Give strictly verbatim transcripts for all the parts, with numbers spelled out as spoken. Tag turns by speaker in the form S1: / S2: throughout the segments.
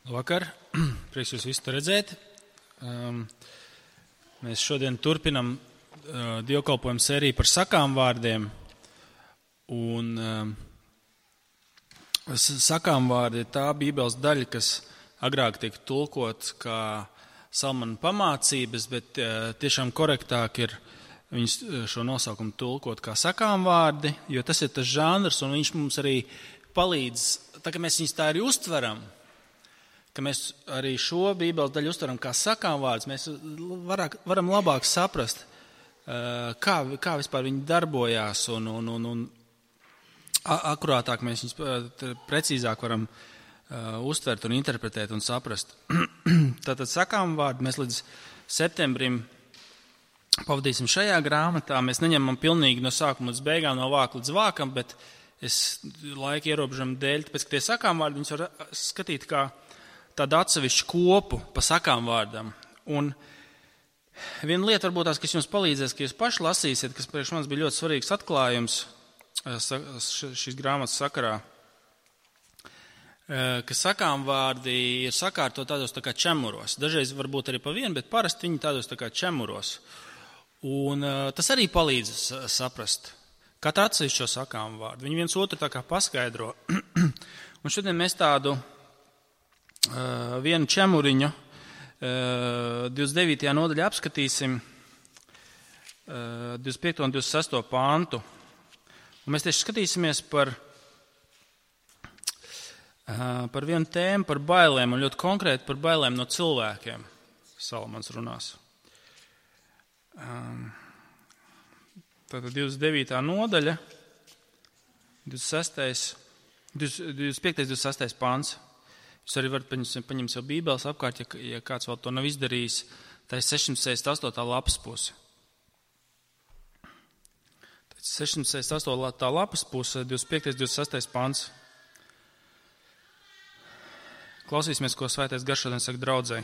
S1: Labvakar, prieks jūs visu redzēt. Um, mēs šodien turpinam uh, dievkalpojumu sēriju par sakām vārdiem. Un um, sakām vārdi ir tā bībeles daļa, kas agrāk tiek tulkots kā Salmana pamācības, bet uh, tiešām korektāk ir viņus šo nosaukumu tulkot kā sakām vārdi, jo tas ir tas žanrs, un viņš mums arī palīdz, tā kā mēs viņus tā arī uztveram, ka mēs arī šo bībeles daļu uztveram kā sakām vārdus, mēs varāk, varam labāk saprast, kā, kā vispār viņi darbojās, un, un, un, un akurātāk mēs viņus precīzāk varam uh, uztvert un interpretēt un saprast. Tātad sakām vārdi mēs līdz septembrim pavadīsim šajā grāmatā. Mēs neņemam pilnīgi no sākuma līdz beigām, no vāka līdz vākam, bet es laika ierobežumu dēļ, tāpēc, ka tie sakām vārdi viņus var skatīt kā tādu atsevišķu kopu pa sakām vārdam. Un viena lieta varbūt tās, kas jums palīdzēs, ka jūs paši lasīsiet, kas priekš mums bija ļoti svarīgs atklājums šīs grāmatas sakarā, ka sakām vārdi ir sakārtot tādos tā kā čemuros. Dažreiz varbūt arī pa vienu, bet parasti viņi tādos tā kā čemuros. Un tas arī palīdz saprast, katru atsevišķo sakām vārdu. Viņi viens otru tā kā paskaidro. Un šodien mēs tādu Uh, vienu čemuriņu uh, divdesmit devītajā nodaļā apskatīsim uh, divdesmit piekto un divdesmit sesto pāntu. Un mēs tieši skatīsimies par, uh, par vienu tēmu, par bailēm, un ļoti konkrēti par bailēm no cilvēkiem. Salamans runās. Um, tātad divdesmit devītā nodaļa, divdesmit sestais, divdesmit piektais, divdesmit sestais pāns. Jūs arī varat paņemt, paņemt savu bībeles apkārt, ja, ja kāds vēl to nav izdarījis. Tā ir sešsimt sešdesmit astotā lapas puse. Tā ir sešsimt sešdesmit astotā lapas puse, divdesmit piektais, divdesmit sestais pāns. Klausīsimies, ko Svētais Gars šodien saka draudzei.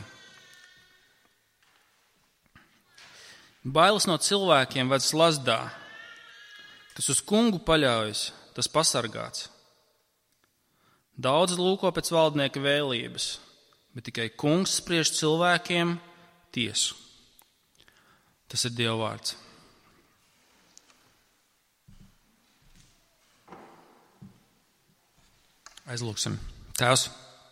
S1: Bailes no cilvēkiem ved slazdā. Kas uz kungu paļaujas, tas pasargāts. Daudz lūko pēc valdnieka vēlības, bet tikai kungs spriež cilvēkiem tiesu. Tas ir Dieva vārds. Aizlūksim. Tēvs,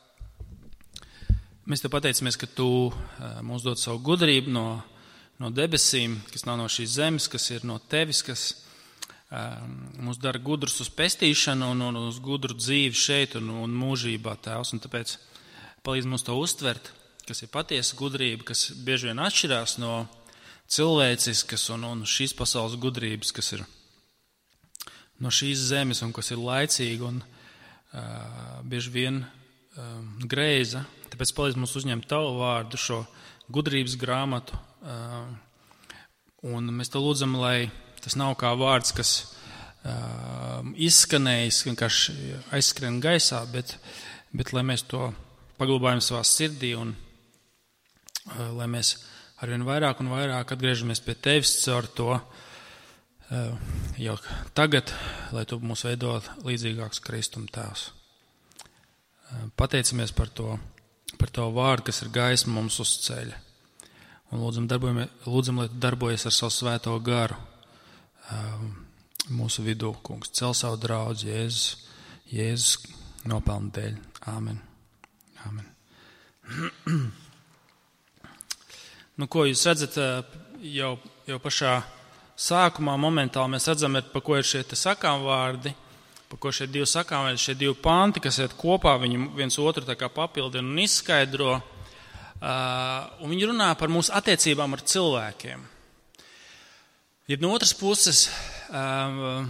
S1: mēs te pateicamies, ka tu mums dod savu gudrību no, no debesīm, kas nav no šīs zemes, kas ir no tevis, kas mums dara gudrus uz pestīšanu un, un uz gudru dzīvi šeit un, un mūžībā, Tēvs. Un tāpēc palīdz mums to uztvert, kas ir patiesa gudrība, kas bieži vien atšķirās no cilvēciskas un, un šīs pasaules gudrības, kas ir no šīs zemes un kas ir laicīga un uh, bieži vien uh, greiza. Tāpēc palīdz mums uzņemt tavu vārdu, šo gudrības grāmatu. Uh, un mēs te lūdzam, lai tas nav kā vārds, kas uh, izskanējis, vienkārši aizskrien gaisā, bet, bet lai mēs to paglabājam savā sirdī un uh, lai mēs arvien vairāk un vairāk atgriežamies pie tevis caur to uh, jau tagad, lai tu mūs veidot līdzīgāks Kristum Tēvs. Uh, pateicamies par to, par to vārdu, kas ir gaisma mums uz ceļa. Un lūdzam, lūdzam, lai tu darbojies ar savu svēto garu mūsu vidū, kungs. Cel savu draudzi Jēzus, Jēzus nopelnu dēļ. Āmen. Āmen. Nu, ko jūs redzat jau, jau pašā sākumā, momentāli mēs redzam, pa ko ir šie te sakām vārdi, pa ko šie divi sakām vārdi, šie divi panti, kas iet kopā, viņi viens otru tā kā papildina un izskaidro. Uh, un viņi runā par mūsu attiecībām ar cilvēkiem. Ja no otras puses, um,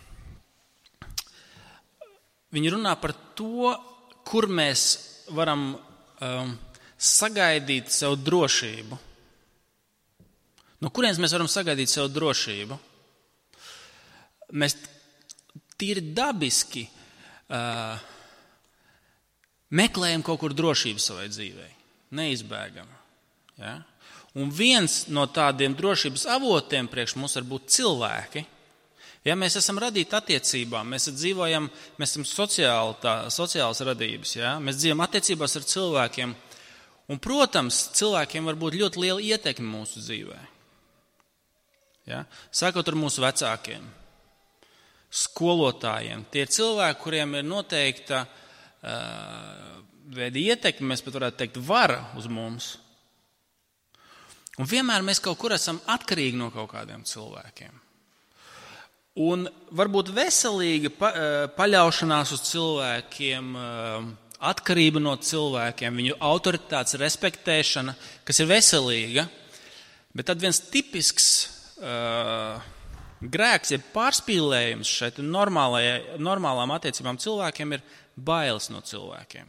S1: viņi runā par to, kur mēs varam um, sagaidīt sev drošību. No kurienes mēs varam sagaidīt sev drošību? Mēs tīri dabiski uh, meklējam kaut kur drošību savai dzīvei. Neizbēgam. Ja? Un viens no tādiem drošības avotiem priekš mums var būt cilvēki. Ja mēs esam radīti attiecībām, mēs dzīvojam, mēs esam sociāli, tā, sociāls radības, ja? Mēs dzīvojam attiecībās ar cilvēkiem. Un, protams, cilvēkiem var būt ļoti liela ietekme mūsu dzīvē. Ja? Sākot ar mūsu vecākiem, skolotājiem. Tie ir cilvēki, kuriem ir noteikta uh, veida ietekme, mēs pat varētu teikt, vara uz mums. Un vienmēr mēs kaut kur esam atkarīgi no kaut kādiem cilvēkiem. Un varbūt veselīga pa, paļaušanās uz cilvēkiem, atkarība no cilvēkiem, viņu autoritātes respektēšana, kas ir veselīga, bet tad viens tipisks uh, grēks, ja pārspīlējums šeit normālām attiecībām cilvēkiem ir bailes no cilvēkiem.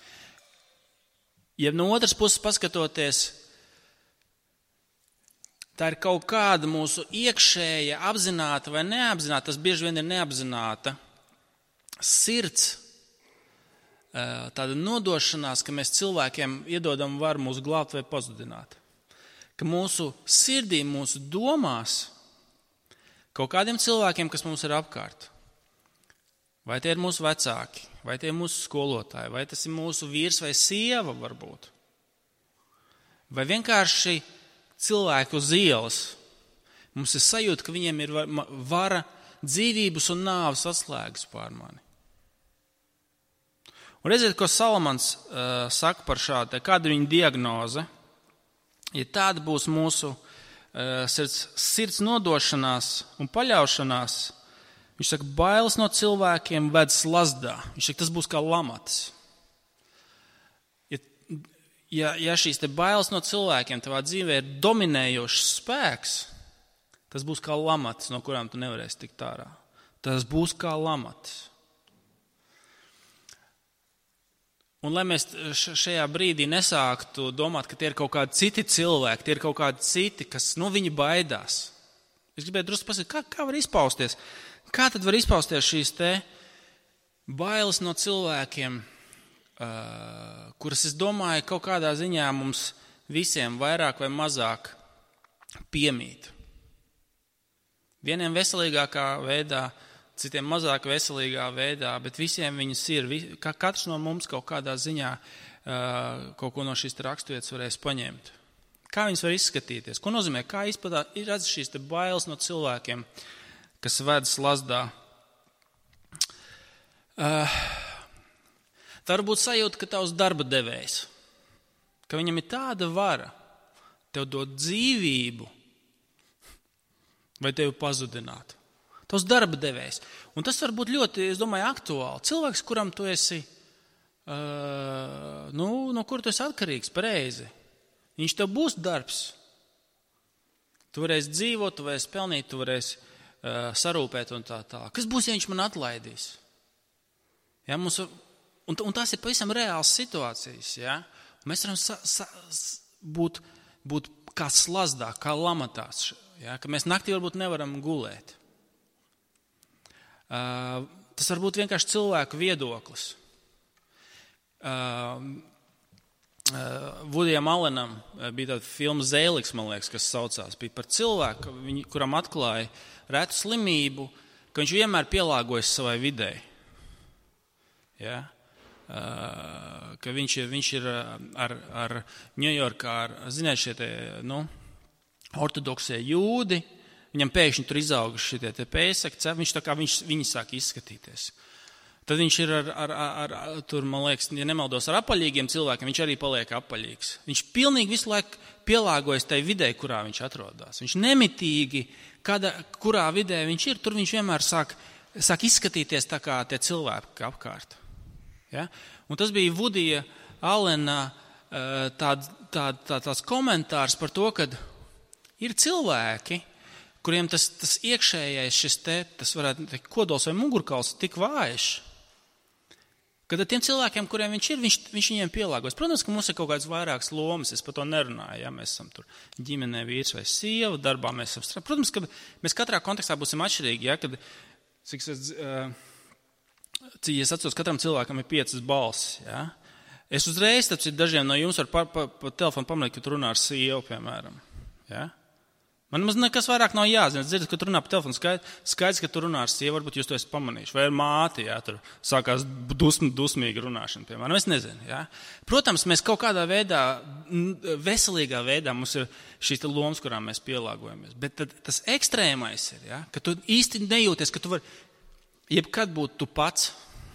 S1: Ja no otras puses paskatoties, tā ir kaut kāda mūsu iekšēja, apzināta vai neapzināta, tas bieži vien ir neapzināta sirds, tāda nodošanās, ka mēs cilvēkiem iedodam varu mūs glābt vai pazudināt. Ka mūsu sirdī, mūsu domās, kaut kādiem cilvēkiem, kas mums ir apkārt, vai tie ir mūsu vecāki, vai tie ir mūsu skolotāji, vai tas ir mūsu vīrs vai sieva varbūt, vai vienkārši cilvēki uz ielas, mums ir sajūta, ka viņiem ir vara dzīvības un nāves atslēgas pār mani. Un redziet, ko Salamans uh, saka par šādu, kāda ir viņa diagnoze. Ja tāda būs mūsu uh, sirds, sirds nodošanās un paļaušanās, viņš saka, bailes no cilvēkiem ved slazdā. Viņš saka, tas būs kā lamatis. Ja, ja šīs te bailes no cilvēkiem tavā dzīvē ir dominējošs spēks, tas būs kā lamatis, no kurām tu nevarēsi tikt ārā. Tas būs kā lamatis. Un lai mēs šajā brīdī nesāktu domāt, ka tie ir kaut kādi citi cilvēki, tie ir kaut kādi citi, kas no viņa baidās. Es gribēju drusku pasakāt, kā, kā var izpausties? Kā tad var izpausties šīs te bailes no cilvēkiem, Uh, kuras, es domāju, kaut kādā ziņā mums visiem vairāk vai mazāk piemīt. Vieniem veselīgākā veidā, citiem mazāk veselīgā veidā, bet visiem viņas ir. Katrs no mums kaut kādā ziņā uh, kaut ko no šīs raksturvietas varēs paņemt. Kā viņas var izskatīties? Ko nozīmē? Kā izpatā ir redz šīs te bailes no cilvēkiem, kas ved slazdā? Uh, Tā var būt sajūta, ka tavs darba devējs, ka viņam ir tāda vara, tev dod dzīvību vai tevi pazudināt. Tavs darba devējs. Un tas var būt ļoti, es domāju, aktuāli. Cilvēks, kuram tu esi, uh, nu, no kur tu esi atkarīgs, pareizi. Viņš tev būs darbs. Tu varēsi dzīvot, tu varēsi pelnīt, tu varēsi uh, sarūpēt un tā tā. Kas būs, ja viņš man atlaidīs? Ja, mums Un, un tās ir pavisam reāls situācijas. Ja? Mēs varam sa, sa, būt, būt kā slazdā, kā lamatās, ja? Ka mēs naktī varbūt nevaram gulēt. Uh, tas var būt vienkārši cilvēku viedoklis. Uh, uh, Vudijam Allenam bija tāda filma Zēliks, man liekas, kas saucās. Bija par cilvēku, viņu, kuram atklāja retu slimību, ka viņš vienmēr pielāgojas savai videi. Ja? Uh, ka viņš ir, viņš ir ar, ar Ņujorkā, ar, ziniet, šie te, nu, ortodoksie jūdi, viņam pēkšņi tur izauguši šitie te pēsaki, viņš tā kā viņš, viņi sāk izskatīties. Tad viņš ir ar, ar, ar, ar tur, man liekas, ja nemaldos, ar apaļīgiem cilvēkiem, viņš arī paliek apaļīgs. Viņš pilnīgi visu laiku pielāgojas tai videi, kurā viņš atrodas. Viņš nemitīgi, kada, kurā vidē viņš ir, tur viņš vienmēr sāk, sāk izskatīties tā kā tie cilvēki apkārt. Ja? Un tas bija Vudija Allena tād, tād, tād, tāds komentārs par to, ka ir cilvēki, kuriem tas, tas iekšējais šis te, tas varētu teikt, kodols vai mugurkauls tik vājš, ka tiem cilvēkiem, kuriem viņš ir, viņš, viņš viņiem pielāgojas. Protams, ka mums ir kaut kāds vairākas lomas, es par to nerunāju, ja mēs esam tur ģimenē vīrs vai sieva, darbā mēs esam strādāt. Protams, ka mēs katrā kontekstā būsim atšķirīgi, ja, kad, cik es, uh, cik es atceros, katram cilvēkam ir piecas balsis, ja. Es uzreiz, tāpēc dažiem no jums var pa, pa, pa telefonu pamanīt, ka tu runā ar sievu, piemēram, ja. Man maz nekas vairāk nav jāzina. Es dzirdu, ka tu runā pa telefonu. Skaidrs, ka tu runā ar sievu, varbūt jūs to esat pamanījuši. Vai ar māti, jā, tur sākās dusm, dusmīga runāšana, piemēram. Es nezinu, jā. Protams, mēs kaut kādā veidā, veselīgā veidā mums ir šīs lomas, kurām mēs pielāgojamies. Bet tad, tas ekstrēmais ir, jā, ka tu īsti nejūties, ka tu vari jebkad būt tu pats.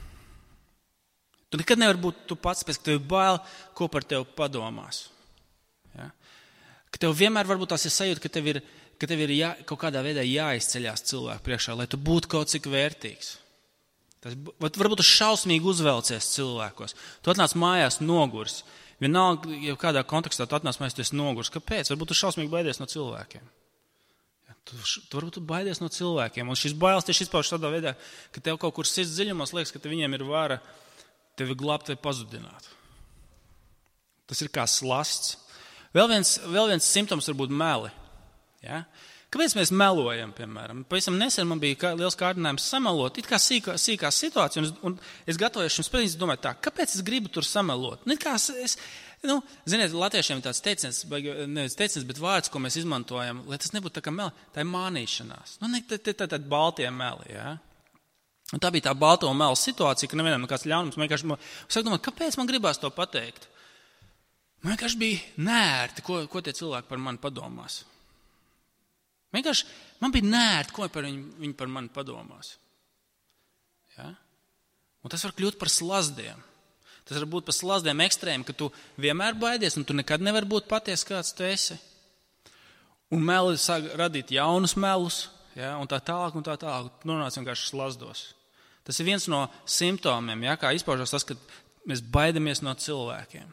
S1: Tu nekad nevar būt tu pats, pēc ka tev ir bail, ko par tevi padomās. Ja? Ka tev vienmēr varbūt tās ir sajūta, ka tev ir, ka tev ir jā, kaut kādā veidā jāizceļās cilvēku priekšā, lai tu būtu kaut cik vērtīgs. Tas, varbūt tu šausmīgi uzvelcies cilvēkos. Tu atnāc mājās nogurs. Vienalga, ja kādā kontekstā tu atnāc mājās, tu esi nogurs. Kāpēc? Varbūt tu šausmīgi baidies no cilvēkiem. Ja, tu, tu varbūt tu baidies no cilvēkiem. Un šis bailes tieši izpauž tādā veidā, ka tev kaut kur sirds dziļumos liekas, ka viņiem ir vara tevi glābt vai pazudināt. Tas ir kā slasts. Vēl viens, vēl viens simptoms var būt meli. Ja? Kāpēc mēs melojam, piemēram? Pavisam nesen man bija kā, liels kārdinājums samelot, it kā sīkā, sīkā situācija, un, un es gatavojos šim sprediņam, domāju tā, kāpēc es gribu tur samelot? Nu, kā es, nu, ziniet, latviešiem ir tāds teiciens, nevis teiciens, bet vārds, ko mēs izmantojam, lai tas nebūtu tā kā meli, tā ir mānīšanās. Nu, ne, tā, tā, tā, tā baltie meli, ja? Un tā bija tā balto melu situācija, ka nevienam nekāds ļaunums. Man vienkārši, es domāju, kāpēc man gribās to pateikt? Man vienkārši bija nērti, ko, ko tie cilvēki par mani padomās. Vienkārši man bija nērti, ko par viņu, viņi par mani padomās. Ja? Un tas var kļūt par slazdiem. Tas var būt par slazdiem ekstrēmi, ka tu vienmēr baidies un tu nekad nevar būt patiesi, kāds tu esi. Un meli sāk radīt jaunus melus, ja? Un tā tālāk un tā tālāk. Nonāc vienkārši slazdos. Tas ir viens no simptomiem, ja? Kā izpaužās tas, ka mēs baidamies no cilvēkiem.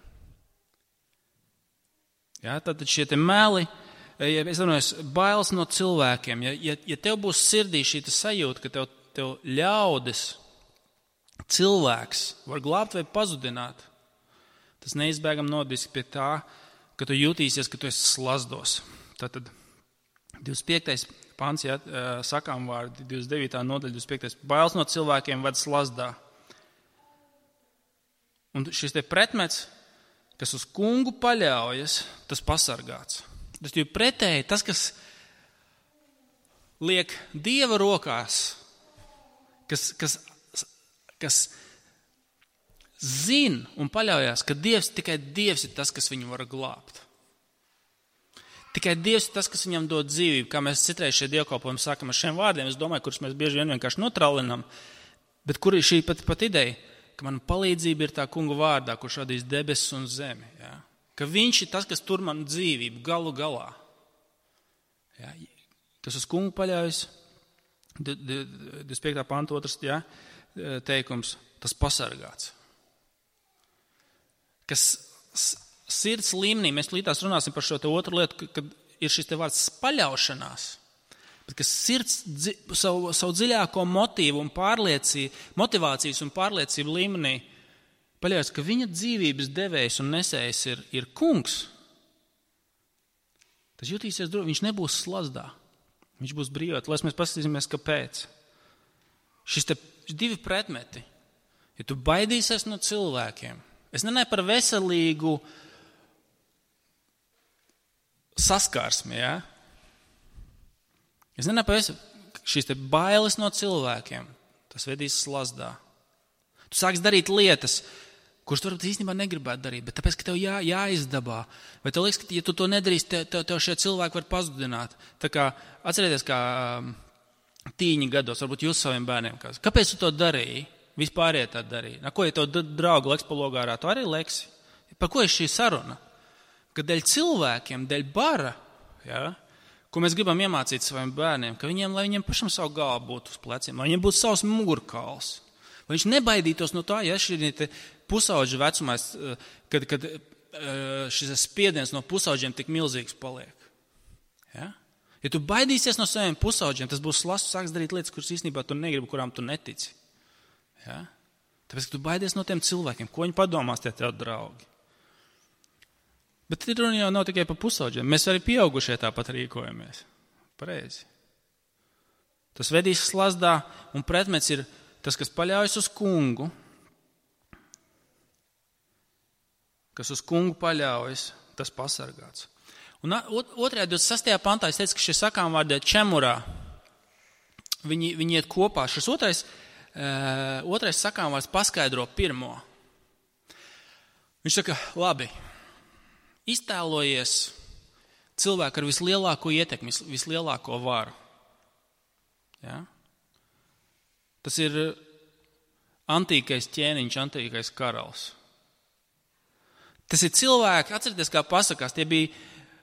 S1: Ja? Tātad šie te meli, ja es runāju, bailes no cilvēkiem. Ja, ja, ja tev būs sirdī šī sajūta, ka tev, tev ļaudis, cilvēks var glābt vai pazudināt, tas neizbēgam nodīs pie tā, ka tu jūtīsies, ka tu esi slazdos. Tātad divdesmit piektais pants, ja, sakām vārdi, divdesmit devītā nodaļa, divdesmit piektais Bailes no cilvēkiem ved slazdā. Un šis te pretmets, kas uz kungu paļaujas, tas pasargāts. Tas ir pretēji tas, kas liek Dieva rokās, kas, kas, kas zin un paļaujās, ka Dievs, tikai Dievs ir tas, kas viņu var glābt. Tikai Dievs ir tas, kas viņam dod dzīvību. Kā mēs citreiz šeit dievkalpojam sākam ar šiem vārdiem, es domāju, kurus mēs bieži vien vienkārši notraulinam, bet kur ir šī pat, pat ideja, ka mana palīdzība ir tā kunga vārdā, kurš radīs debesis un zemi. Ja? Ka viņš ir tas, kas tur man dzīvību galu galā. Ja? Kas uz kungu paļaujas, divdesmit piektā panta otrs ja? teikums, tas pasargāts. Kas sirds līmenī, mēs līdās runāsim par šo te otru lietu, kad ir šis te vārds paļaušanās, bet kas sirds savu, savu dziļāko motīvu un pārliecību, motivācijas un pārliecību līmenī paļaujas, ka viņa dzīvības devējs un nesējs ir, ir kungs, tas jutīsies droši, viņš nebūs slazdā, viņš būs brīvot, lai mēs paskatīsimies, kāpēc. Šis te divi pretmeti, ja tu baidīsies no cilvēkiem, es nenāju par veselīgu saskarsmi, ja? Es nenāju par veselīgu, šīs te bailes no cilvēkiem, tas vedīs slazdā. Tu sāks darīt lietas, kurš tu varbūt īstenībā negribētu darīt, bet tāpēc, ka tev jā, jāizdabā. Vai tev liekas, ka, ja tu to nedarīsi, tev, tev, tev šie cilvēki var pazudināt. Tā kā, atcerieties, kā tīņi gados, varbūt jūs saviem bērniem, kā, kāpēc tu to darīji? Vispārie tā darīja. Na, ko, ja tev draugu leks pa logārā, tu arī leksi? Par ko ir šī saruna? Ka dēļ cilvēkiem, dēļ bara, ja, ko mēs gribam iemācīt saviem bērniem, ka viņiem, lai viņiem pašam savu galvu būtu uz pleciem, lai viņiem būtu savs mugurkauls. Lai viņš nebaidītos no tā, ja šī pusauģa vecumā, kad, kad šis spiediens no pusauģiem tik milzīgs paliek. Ja? Ja tu baidīsies no saviem pusauģiem, tas būs slasts, sāks darīt lietas, kuras īstenībā tu negribi, kurām tu netici. Ja? Tāpēc, ka tu baidies no tiem cilvēkiem, ko viņi padomās tie tev draugi. Bet ir runa jau nav tikai par pusauģiem. Mēs arī pieaugušie tāpat rīkojamies. Pareizi. Tas vedīs slazdā un pretmets ir tas, kas paļaujas uz kungu, kas uz kungu paļaujas, tas pasargāts. Un otrajā divdesmit sastajā pantā es teicu, ka šie sakām vārdi čemurā, viņi, viņi iet kopā. Šis otrais, uh, otrais sakām vārds paskaidro pirmo. Viņš saka, labi, iztēlojies cilvēku ar vislielāko ietekmi, vislielāko varu. Ja? Tas ir antīkais ķēniņš, antīkais karalis. Tas ir cilvēki, atcerieties, kā pasakās, tie bija,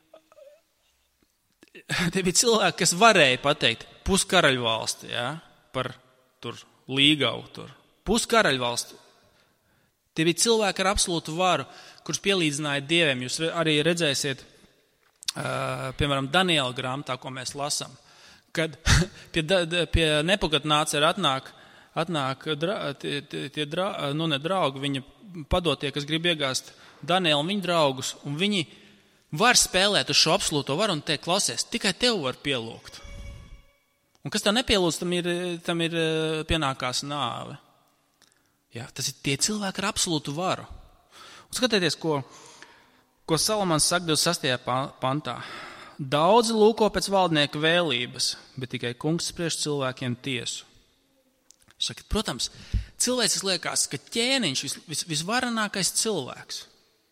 S1: tie bija cilvēki, kas varēja pateikt puskaraļvalsti, ja? Par tur līgavu, tur puskaraļvalsti. Tie bija cilvēki ar absolūtu varu, kurš pielīdzināja dieviem. Jūs arī redzēsiet, uh, piemēram, Daniela grāmatā, ko mēs lasām, kad pie, pie Nebukadnēcera atnāk, atnāk dra, tie, tie, tie dra, nu ne draugi, viņa padotie, kas grib iegāzt Danielu un viņa draugus, un viņi var spēlēt uz šo absolūto varu un teikt, klausies, tikai tev var pielūgt. Un kas tā nepielūdz, tam ir, tam ir pienākās nāve. Jā, tas ir tie cilvēki ar absolūtu varu. Un skatieties, ko, ko Salamans saka divdesmit sastajā pantā. Daudzi lūko pēc valdnieka vēlības, bet tikai kungs spriež cilvēkiem tiesu. Saka, protams, cilvēks liekas, ka ķēniņš vis, vis, visvarenākais cilvēks.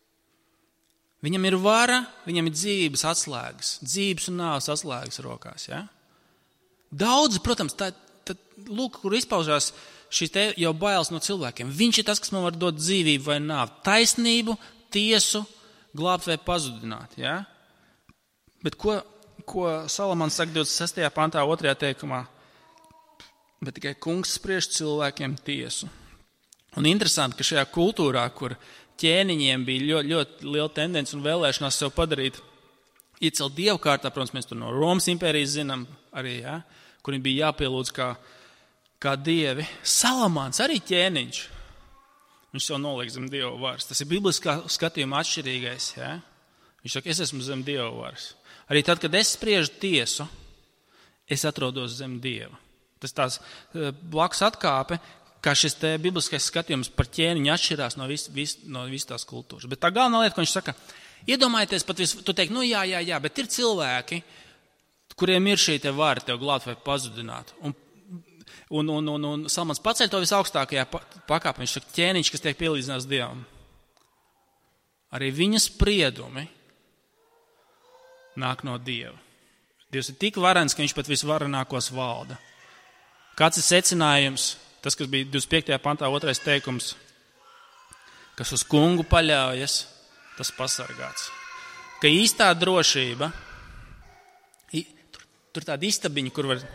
S1: Viņam ir vara, viņam ir dzīves atslēgas, dzīves un nāves atslēgas rokās. Ja? Daudzi, protams, tā, tā, lūk, kur izpaužās šīs te jau bailes no cilvēkiem. Viņš ir tas, kas man var dot dzīvību vai nāvi, taisnību, tiesu, glābt vai pazudināt. Ja? Bet ko, ko Salamans saka divdesmit sastajā pantā, otrajā teikumā? Bet tikai kungs spriež cilvēkiem tiesu. Un interesanti, ka šajā kultūrā, kur ķēniņiem bija ļoti, ļoti liela tendence un vēlēšanās sev padarīt, iecelt dievu kārtā, protams, mēs tur no Romas impērijas zinām arī, ja? Kur viņi bija jāpielūdz kā, kā dievi. Salamans arī ķēniņš. Viņš sev noliek zem dievu varas. Tas ir bibliskā skatījuma atšķirīgais. Ja? Viņš saka, es esmu zem dievu varas. Arī tad, kad es spriežu tiesu, es atrodos zem dieva. Tas tās blakus atkāpe, kā šis te bibliskais skatījums par ķēniņu atšķirās no vis, vis, no vis tās kultūras. Bet tā galvenā lieta, ko viņš saka, iedomājieties pat visu, tu teiksi, nu jā, jā, jā, bet ir cilvēki, kuriem ir šī te vara tev glābt vai pazudināt. Un, un, un, un, un Salmans paceļ to visaugstākajā pakāpē, viņš saka, ķēniņš, kas tiek pielīdzināts dievam. Arī viņa spriedumi nāk no dieva. Dievs ir tik varens, ka viņš pat visvarenākos valda. Kāds ir secinājums? Tas, kas bija divdesmit piektajā pantā, otrais teikums, kas uz kungu paļaujas, tas pasargāts. Ka īstā drošība, tur, tur tāda istabiņa, kur var,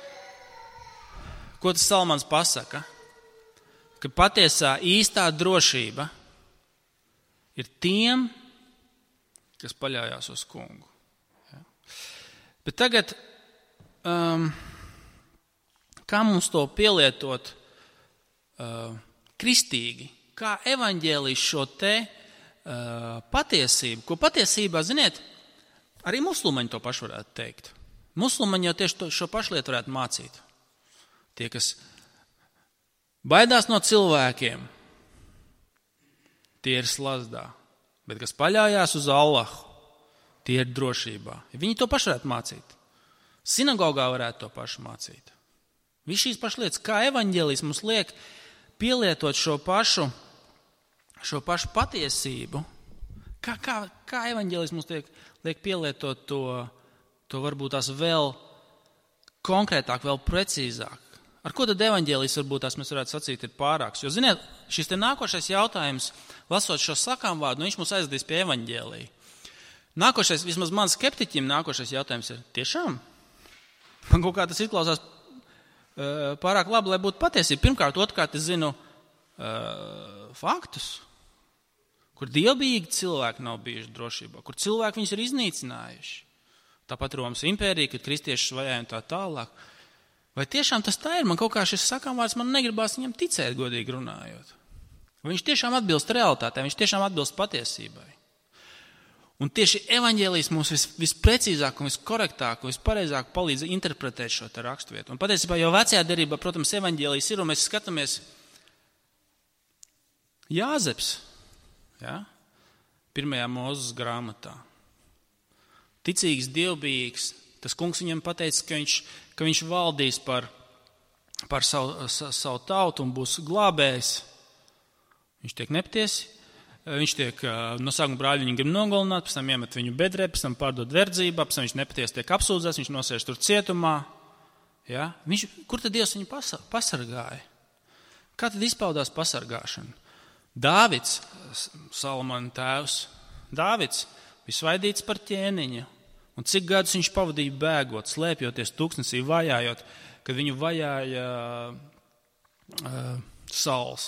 S1: ko tas Salmans pasaka, ka patiesā īstā drošība ir tiem, kas paļaujās uz kungu. Ja? Bet tagad, um, kā mums to pielietot uh, kristīgi, kā evaņģēlijs šo te uh, patiesību, ko patiesībā, ziniet, arī musulmaņi to pašu varētu teikt. Musulmaņi jau tieši to, šo pašu lietu varētu mācīt. Tie, kas baidās no cilvēkiem, tie ir slazdā, bet kas paļaujās uz Allahu, tie ir drošībā. Viņi to pašu varētu mācīt. Sinagogā varētu to pašu mācīt. Viss šīs pašas lietas, kā evaņģēlijs mums liek pielietot šo pašu, šo pašu patiesību, kā, kā, kā evaņģēlijs mums liek, liek pielietot to, to varbūt tās vēl konkrētāk, vēl precīzāk. Ar ko tad evaņģēlijs varbūt tās mēs varētu sacīt ir pārāks? Jo, ziniet, šis te nākošais jautājums, lasot šo sakām vārdu, nu viņš mums aizdīs pie evaņģēlija. Nākošais, vismaz man skeptiķim, nākošais jautājums ir tiešām? Man kaut kā tas izklausās pārāk labi, lai būtu patiesība. Pirmkārt, otrkārt, es zinu uh, faktus, kur dievbijīgi cilvēki nav bijuši drošībā, kur cilvēki viņus ir iznīcinājuši. Tāpat Romas impērija, kad kristieši svajāja un tā tālāk. Vai tiešām tas tā ir? Man kaut kā šis sakām vārds, man negribās viņam ticēt, godīgi runājot. Viņš tiešām atbilst realitātei, viņš tiešām atbilst patiesībai. Un tieši evaņģēlijs mums vis, visprecīzāk un viskorektāk un vispareizāk palīdz interpretēt šo te raksturvietu. Un patiesībā jau vecajā derībā, protams, evaņģēlijs ir, un mēs skatāmies Jāzeps, ja? Pirmajā Mūzes grāmatā. ticīgs, dievbijīgs. Tas kungs viņam pateica, ka viņš, ka viņš valdīs par, par savu, savu tautu un būs glābējs. Viņš tiek nepatiesi. Viņš tiek, no sākuma brāļi viņu grib nogalināt, pēc tam iemet viņu bedrē, pēc tam pārdod verdzībā, pēc tam viņš nepatiesi tiek apsūdzēts, viņš nosēž tur cietumā. Ja? Viņš, kur tad Dievs viņu pasargāja? Kā tad izpaudās pasargāšana? Dāvids, Salamona tēvs, Dāvids bija svaidīts par ķēniņu. Un cik gadus viņš pavadīja bēgot, slēpjoties tūkstnesī, vajājot, kad viņu vajāja uh, Sauls.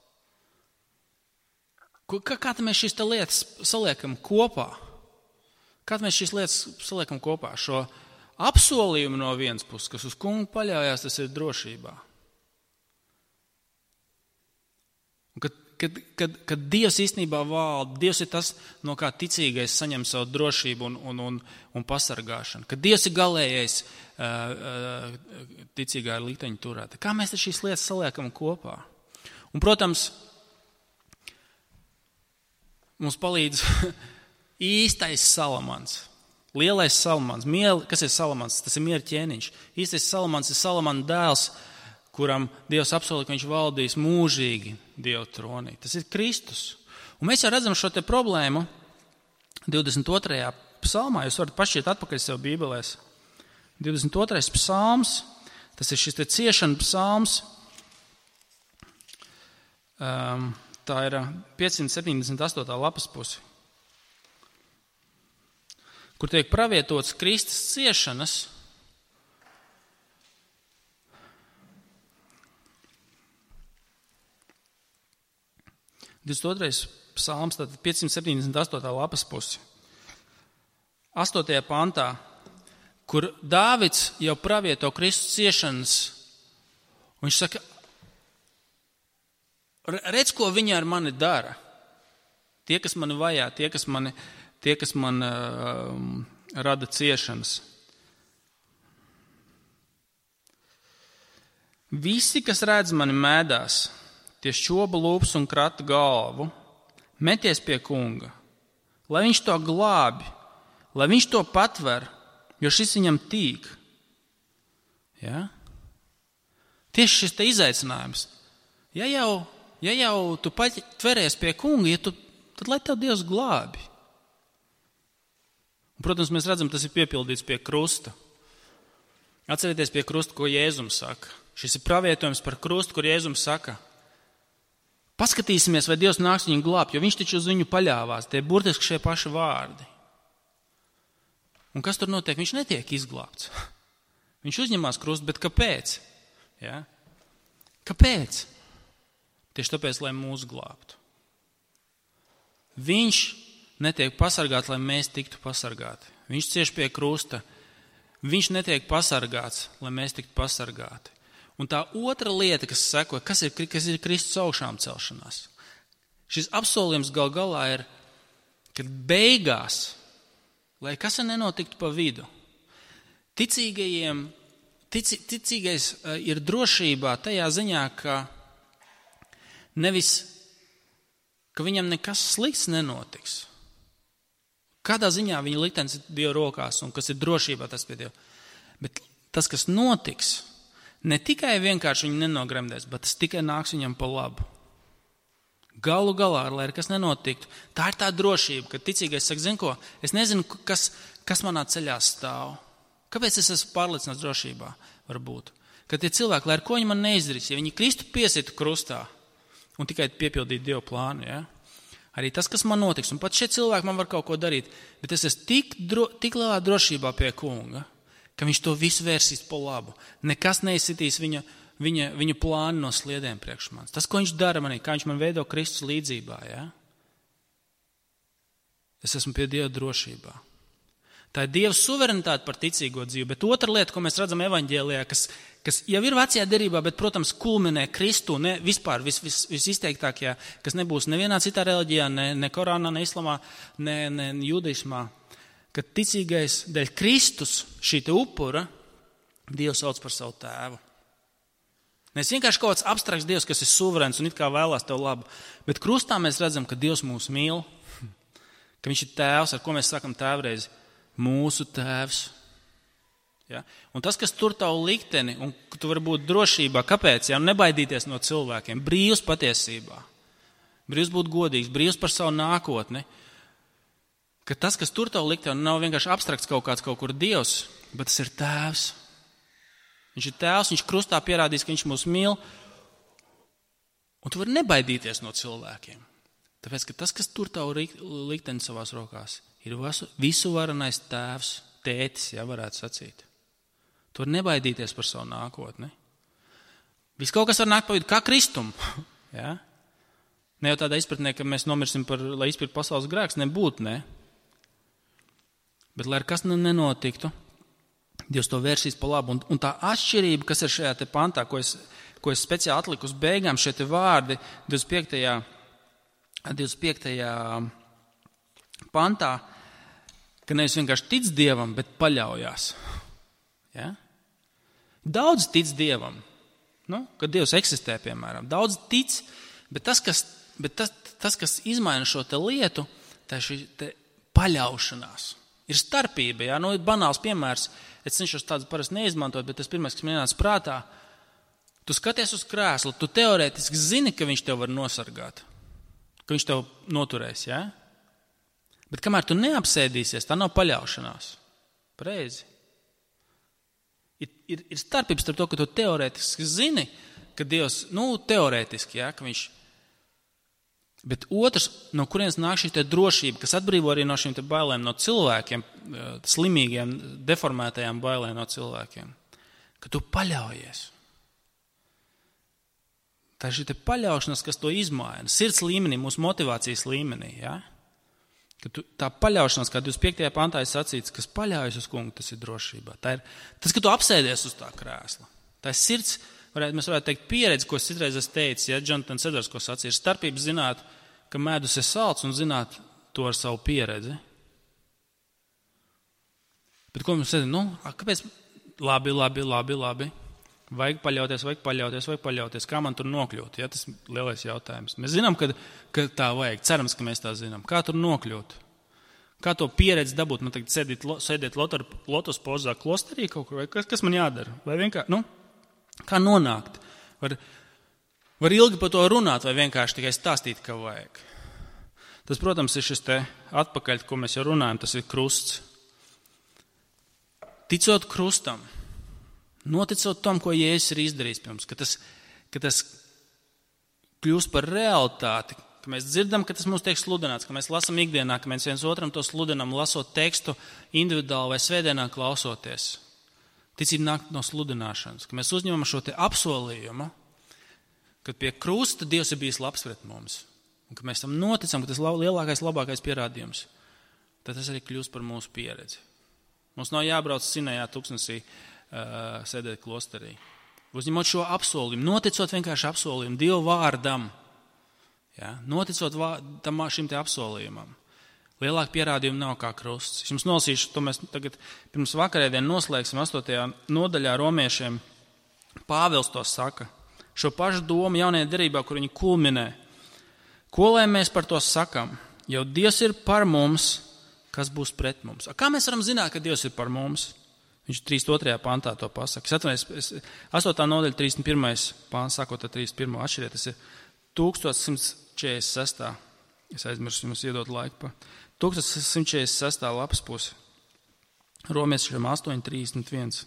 S1: Kā, kā mēs šīs lietas saliekam kopā? Kā mēs šīs lietas saliekam kopā? Šo apsolījumu no vienas puses, kas uz kungu paļaujās, tas ir drošībā. Un kad, kad, kad, kad Dievs īstenībā valda, Dievs ir tas, no kā ticīgais saņem savu drošību un, un, un, un pasargāšanu. Kad Dievs ir galējais uh, uh, ticīgā likteņa turēta. Kā mēs šīs lietas saliekam kopā? Un, protams, mums palīdz īstais Salamans, lielais Salamans. Mieli, kas ir Salamans? Tas ir miera ķēniņš. Īstais Salamans ir Salamana dēls, kuram Dievs apsolīja, ka viņš valdīs mūžīgi Dieva tronī. Tas ir Kristus. Un mēs jau redzam šo te problēmu divdesmit otrajā psalmā. Jūs varat pašķiet atpakaļ sev bībelēs. divdesmit otrais psalms, tas ir šis te ciešana psalms. Um, Tā ir piecsimt septiņdesmit astotā lapas puse, kur tiek pravietots Kristus ciešanas. divdesmit otrais psalms, tātad piecsimt septiņdesmit astotā lapas puse. astotajā pantā, kur Dāvids jau pravieto Kristus ciešanas, un viņš saka, redz, ko viņi ar mani dara. Tie, kas mani vajā, tie, kas, mani, tie, kas man uh, rada ciešanas. Visi, kas redz mani mēdās, tie šķoba lūpas un krata galvu, meties pie kunga, lai viņš to glābi, lai viņš to patver, jo šis viņam tīk. Ja? Tieši šis te izaicinājums. Ja jau Ja jau tu tveries pie kunga, ja tu, tad lai tev Dievs glābi. Un, protams, mēs redzam, tas ir piepildīts pie krusta. Atcerieties pie krusta, ko Jēzums saka. Šis ir pravietojums par krustu, kur Jēzums saka. Paskatīsimies, vai Dievs nāks viņu glābt, jo viņš taču uz viņu paļāvās. Tie burtiski šie paši vārdi. Un kas tur notiek? Viņš netiek izglābts. Viņš uzņemās krustu, bet kāpēc? Ja? Kāpēc? Tieši tāpēc, lai mūs glābtu. Viņš netiek pasargāts, lai mēs tiktu pasargāti. Viņš cieš pie krusta. Viņš netiek pasargāts, lai mēs tiktu pasargāti. Un tā otra lieta, kas seko, kas ir, kas ir Kristus augšām celšanās. Šis apsolījums gal galā ir, kad beigās, lai kas nenotiktu pa vidu, ticīgajiem, tic, ticīgais ir drošībā tajā ziņā, ka nevis, ka viņam nekas slikts nenotiks. Kādā ziņā viņa liktenis ir Dieva rokās un kas ir drošībā tas pie Dieva. Bet tas, kas notiks, ne tikai vienkārši viņu nenogremdēs, bet tas tikai nāks viņam pa labu. Galu galā, lai kas nenotiktu, tā ir tā drošība, ka ticīgais saka, zin ko, es nezinu, kas, kas manā ceļā stāv. Kāpēc es esmu pārliecināts drošībā? Varbūt. Ka tie cilvēki, lai ar ko viņi man neizdarīs, ja viņi Kristu piesitu krustā, un tikai piepildīt Dieva plānu. Ja? Arī tas, kas man notiks. Un pat šie cilvēki man var kaut ko darīt. Bet es esmu tik, dro, tik lielā drošībā pie kunga, ka viņš to visu vērsīs pa labu. Nekas neizsitīs viņa, viņa, viņa plānu no sliedēm priekš manis. Tas, ko viņš dara manī, kā viņš man veido Kristus līdzībā. Ja? Es esmu pie Dieva drošībā. Tā ir Dieva suverenitāte par ticīgo dzīvi. Bet otra lieta, ko mēs redzam evaņģēlijā, kas, kas jau ir vecajā derībā, bet, protams, kulminē Kristu, ne vispār vis, vis, visizteiktākajā, kas nebūs nevienā citā reliģijā, ne, ne Korānā, ne Islamā, ne, ne judismā, ka ticīgais dēļ Kristus šī te upura Dievs sauc par savu tēvu. Nevis vienkārši kaut kāds abstrakts Dievs, kas ir suverēns un it kā vēlās tev labu, bet krustā mēs redzam, ka Dievs mūs mīl, ka viņš ir tēvs, ar ko mēs sakam tēvreizi. mūsu tēvs. Ja? Un tas, kas tur tavu likteni, un tu vari būt drošībā, kāpēc? Ja? Nebaidīties no cilvēkiem, brīvs patiesībā, brīvs būt godīgs, brīvs par savu nākotni, ka tas, kas tur tavu likteni, nav vienkārši abstrakts kaut kāds kaut kur Dievs, bet tas ir tēvs. Viņš ir tēvs, viņš krustā pierādīs, ka viņš mūs mīl, un tu vari nebaidīties no cilvēkiem. Tāpēc, ka tas, kas tur tavu likteni savās rokās, ir visu varenais tēvs, tētis, ja varētu sacīt. Tu vari nebaidīties par savu nākotni. Viss kaut kas var nākt pa vidu, kā kristumu. Ja? Ne jau tādā izpratnē, ka mēs nomirsim, par, lai izpirkt pasaules grēks, nebūtu, ne. Bet, lai kas nenotiktu, Dievs to vērsīs pa labu. Un, un tā atšķirība, kas ir šajā te pantā, ko es, ko es speciāli atliku uz beigām, šie te vārdi divdesmit piektajā pantā, ka nevis vienkārši tic Dievam, bet paļaujās. Ja? Daudz tic Dievam, nu, kad Dievs eksistē, piemēram. Daudz tic, bet tas, kas, bet tas, tas, kas izmaina šo te lietu, tā ir šī te paļaušanās. Ir starpība, ja? Nu, ir banāls piemērs, es cenšos tādu parasti neizmantot, bet tas pirmais, kas man ienāca prātā, tu skaties uz krēslu, tu teorētiski zini, ka viņš tev var nosargāt, ka viņš tev noturēs, ja? Bet kamēr tu neapsēdīsies, tā nav paļaušanās. Pareizi. Ir, ir, ir starpības starp to, ka tu teorētiski zini, ka Dievs, nu, teorētiski, ja, ka viņš, bet otrs, no kurienes nāk šī te drošība, kas atbrīvo arī no šīm te bailēm no cilvēkiem, slimīgiem, deformētajām bailēm no cilvēkiem, ka tu paļaujies. Tā ir šī te paļaušanās, kas to izmaina, sirds līmenī, mūsu motivācijas līmenī, ja? Ka tu, tā paļaušanās, kā divdesmit piektajā pantā ir sacīts, kas paļaujas uz kungu, tas ir drošībā. Tā ir tas, ka tu apsēdies uz tā krēsla. Tā ir sirds, varētu, mēs varētu teikt, pieredze, ko es citreiz esmu teicis, ja Jonatans Edwards, ko sacīja, ir starpības zināt, ka medus ir salds un zināt to ar savu pieredzi. Bet ko mums sēdē? Nu, kāpēc? Labi, labi, labi, labi. Vajag paļauties, vajag paļauties, vajag paļauties. Kā man tur nokļūt? Ja, tas ir lielais jautājums. Mēs zinām, ka, ka tā vajag. Cerams, ka mēs tā zinām. Kā tur nokļūt? Kā to pieredzi dabūt? Man tagad sēdīt, sēdēt lotus pozā klosterī kaut kur? Vai kas, kas man jādara? Vai vienkārši, nu, kā nonākt? Var, var ilgi par to runāt vai vienkārši tikai stāstīt, ka vajag. Tas, protams, ir šis te atpakaļ, ko mēs jau runājam, tas ir krusts. Ticot krustam, noticot tam, ko Jēzus ir izdarījis pirms, ka tas, ka tas kļūst par realitāti, ka mēs dzirdam, ka tas mums tiek sludināts, ka mēs lasam ikdienā, ka mēs viens otram to sludinam, lasot tekstu individuāli vai svētdienā klausoties. Ticība nāk no sludināšanas, ka mēs uzņemam šo te apsolījumu, ka pie krusta Dievs ir bijis labs pret mums, un ka mēs tam noticam, ka tas lielākais, labākais pierādījums, tad tas arī kļūst par mūsu pieredzi. Mums nav jābrauc Sinajā tūkstnesī, uh, sēdēt klosterī. Uzņemot šo apsolījumu, noticot vienkārši apsolījumu, Dievu vārdam, ja, noticot vā, tam, šim te apsolījumam. Lielāka pierādījuma nav kā krusts. Es jums nolasīšu, to mēs tagad pirms vakarēdien noslēgsim astotajā nodaļā romiešiem. Pāvils to saka. Šo pašu domu jaunajā derībā, kur viņi kulminē. Ko lai mēs par to sakam? Jau Dievs ir par mums, kas būs pret mums. Kā mēs varam zināt, ka Dievs ir par mums? Viņš trīsdesmit otrajā pantā to pasaka. Es atvainojos, astotā nodaļa, trīsdesmit pirmais pants, sākot ar trīsdesmit pirmo atšķiriet, tas ir tūkstoš simts četrdesmit sestā. Es aizmirsu jums iedot laiku pa tūkstoš simts četrdesmit sestā lapas pusi. Romiešiem astoņi trīsdesmit viens.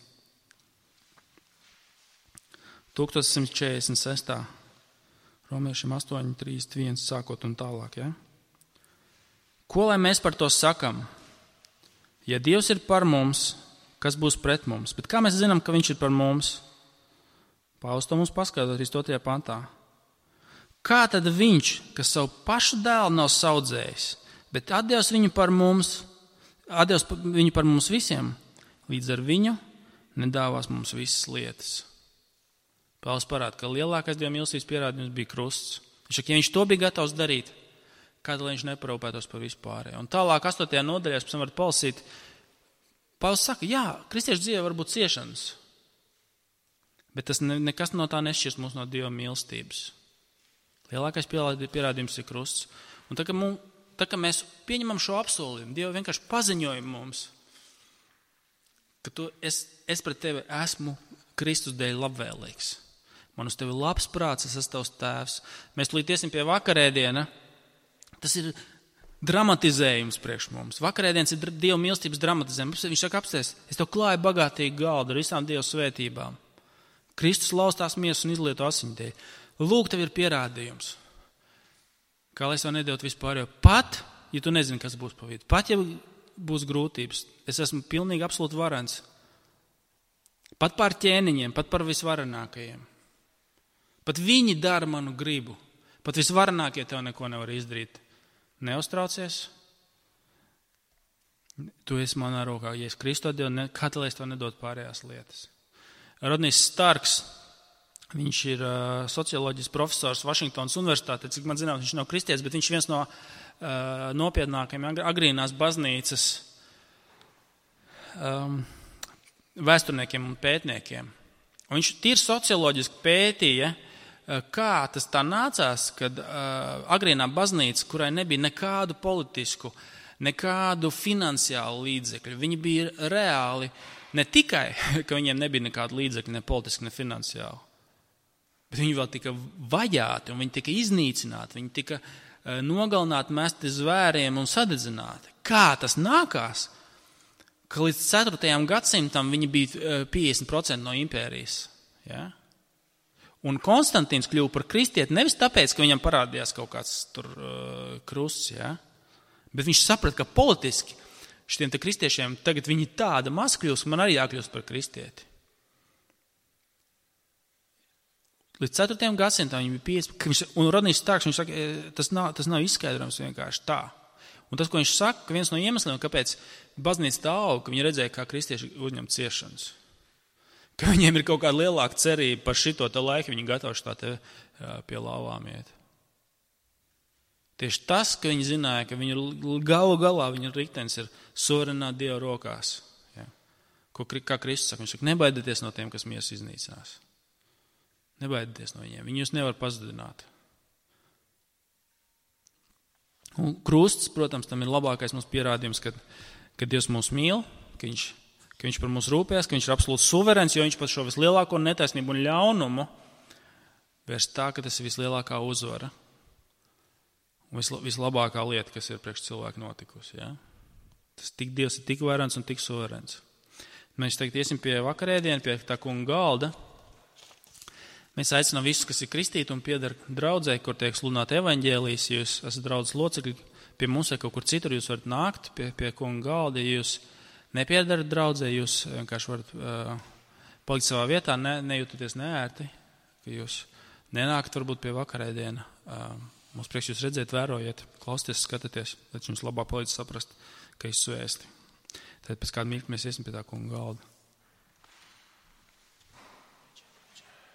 S1: tūkstoš simts četrdesmit sestā. Romiešiem astoņi trīsdesmit viens sākot un tālāk, ja? Ko lai mēs par to sakam? Ja Dievs ir par mums, kas būs pret mums? Bet kā mēs zinām, ka viņš ir par mums? Pāvils to mums paskaidro trīsdesmit otrajā pantā. Kā tad viņš, kas savu pašu dēlu nav saudzējis, bet atdevis viņu par mums, atdevis viņu par mums visiem, līdz ar viņu nedāvās mums visas lietas? Pāvils parāda, ka lielākais Dieva mīlestības pierādījums bija krusts. Viņš saka, ja viņš to bija gatavs darīt, kāda lai viņš neparūpētos par vispārēju. Un tālāk, astotajā nodaļā, pēc tam varat palasīt, Pāvils saka, jā, kristiešu dzīvē var būt ciešanas, bet tas ne, nekas no tā nešķirst mūs no Dieva mīlestības. Lielākais pierādījums ir krusts. Un tā, ka, mums, tā, ka mēs pieņemam šo apsolījumu, Dieva vienkārši paziņojumu mums, ka tu, es, es pret tevi esmu Kristus dēļ labvēlīgs. Man uz tevi labs prāts, es esmu tavs tēvs. Mēs tūlīt iesim pie vakarēdiena. Tas ir dramatizējums priekš mums. Vakarēdienas ir Dieva mīlestības dramatizējums. Viņš saka apsties, es tev klāju bagātīgu galdu ar visām Dieva svētībām. Kristus laustās miesas un izlieto asiņdēļ. Lūk, tev ir pierādījums. Kā lai es tev nedod vispār, jo pat, ja tu nezini, kas būs pa vidu, pat, ja būs grūtības, es esmu pilnīgi absolūti varens. Pat pār ķēniņiem, pat par visvarenākajiem. Pat viņi dara manu gribu. Pat visvarenākie tev neko nevar izdarīt. Neuztraucies. Tu esi manā rokā, ja es Kristu atdevu, kā te lai es tev nedod pārējās lietas. Rodnijs Starks, viņš ir uh, socioloģijas profesors Vašingtonas universitātē, cik man zināt, viņš nav kristietis, bet viņš ir viens no uh, nopietnākajiem agrīnās baznīcas um, vēsturniekiem un pētniekiem. Un viņš tīri socioloģiski pētīja, uh, kā tas tā nācās, kad uh, agrīnā baznīca, kurai nebija nekādu politisku, nekādu finansiālu līdzekļu, viņi bija reāli. Ne tikai, ka viņiem nebija nekāda līdzekļa, ne politiski, ne finansiāli, bet viņi vēl tika vajāti un viņi tika iznīcināti, viņi tika nogalināti, mesti zvēriem un sadedzināti. Kā tas nākās, ka līdz ceturtajam gadsimtam viņi bija piecdesmit procenti no impērijas. Ja? Un Konstantīns kļuva par kristieti nevis tāpēc, ka viņam parādījās kaut kāds tur uh, krusts, ja? Bet viņš saprata, ka politiski šitiem te kristiešiem tagad viņi tāda maz kļūst, man arī jākļūst par kristieti. Līdz ceturtajam gadsimtam viņi bija piecdesmit, un Rodnijs Starks, viņš saka, tas nav, tas nav izskaidrojams vienkārši tā. Un tas, ko viņš saka, ka viens no iemesliem, kāpēc baznīca tā aug, ka viņi redzēja, kā kristieši uzņem ciešanas. Ka viņiem ir kaut kāda lielāka cerība par šito te laiku, viņi gatavi tā te pie lauvām iet. Tieši tas, ka viņi zināja, ka viņu galu galā viņa ritenis ir suverenā Dieva rokās. Ja? Ko, kā Kristus saka, viņš saka, nebaidieties no tiem, kas miesu iznīcinās. Nebaidieties no viņiem, viņi jūs nevar pazudināt. Un krusts, protams, tam ir labākais mums pierādījums, ka, ka Dievs mūs mīl, ka viņš, ka viņš par mums rūpēs, ka viņš ir absolūts suverens, jo viņš pat šo vislielāko netaisnību un ļaunumu vērst tā, ka tas ir vislielākā uzvara. Vislabākā lieta, kas ir priekš cilvēku notikusi. Ja? Tas tik Dievs ir tik varens un tik suverens. Mēs teikt, iesim pie vakarēdiena, pie tā kunga galda. Mēs aicinām visus, kas ir kristīti un pieder draudzē, kur tiek sludināta evaņģēlijas. Ja jūs esat draudzes locekļi, pie mums vai kaut kur citur, jūs varat nākt pie, pie kunga galda. Ja jūs nepiedarat draudzē, jūs vienkārši varat uh, palikt savā vietā, ne, nejūtoties neērti, ka jūs nenākt varbūt pie vakarēdiena. Uh, Mums priekš jūs redzēt, vērojiet, klausieties, skatieties, lai jums labāk palīdz saprast, ka es esmu ēsti. Tad pēc kāda mirkļa mēs iesim pie tā kunga galda.